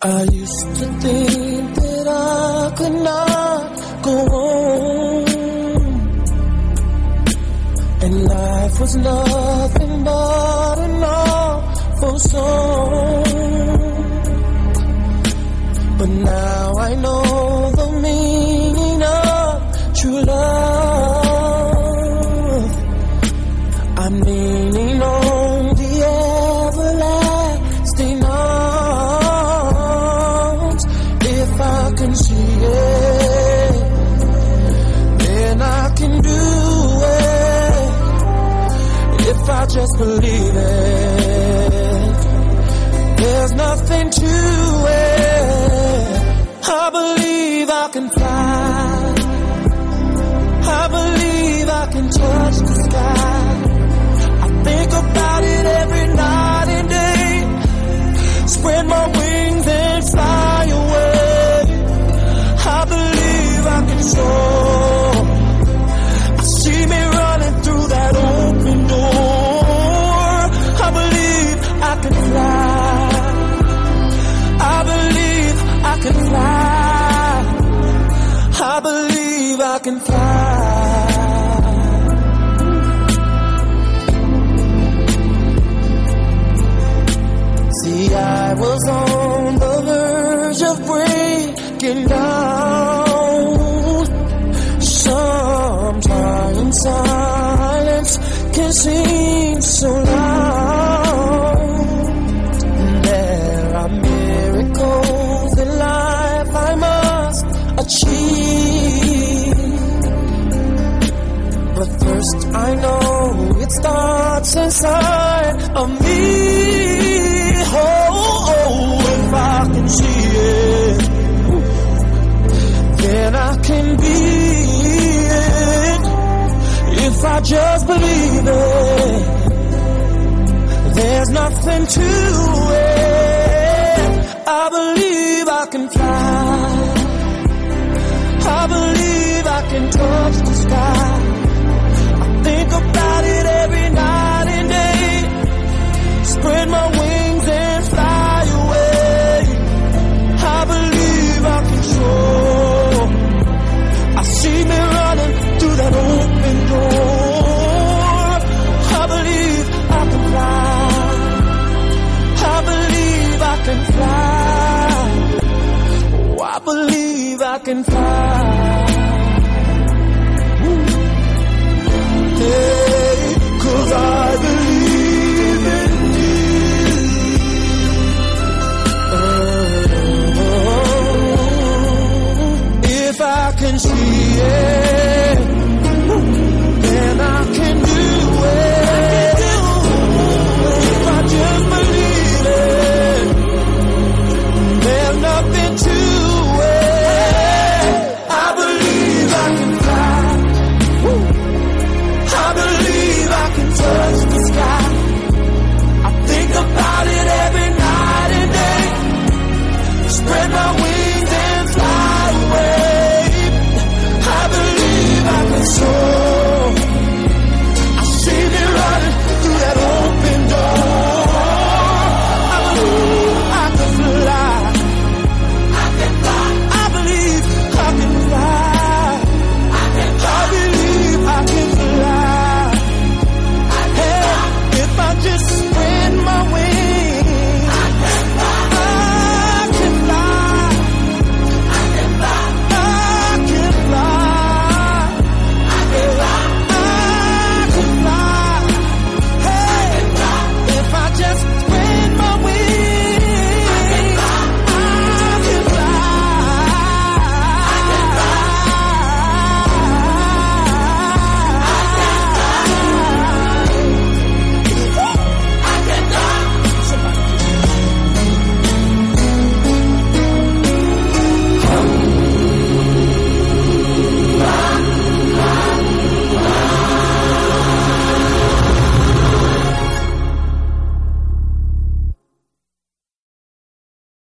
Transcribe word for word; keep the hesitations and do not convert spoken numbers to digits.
I used to think that I could not go on, and life was nothing but an awful song. But now I know the meaning of true love. I'm leaning on the everlasting arms. If I can see it, then I can do it. If I just believe it, there's nothing to it. I believe I can fly. I believe I can touch the sky. I think about it every night and day. Spread my wings and fly away. I believe I can soar. I see me running through that open door. I believe I can fly. I believe I can fly. I believe I can fly. See, I was on the verge of breaking down. Sometimes silence can seem so loud. There are miracles in life I must achieve. But first I know it starts inside of me. Oh, oh, if I can see it, then I can be it. If I just believe it, there's nothing to it. I believe I can fly. I believe I can touch the sky. I think about it every night and day. Spread my wings and fly away. I believe I can soar. I see me running through that open door. I believe I can fly. I believe I can fly. Oh, I believe I can fly.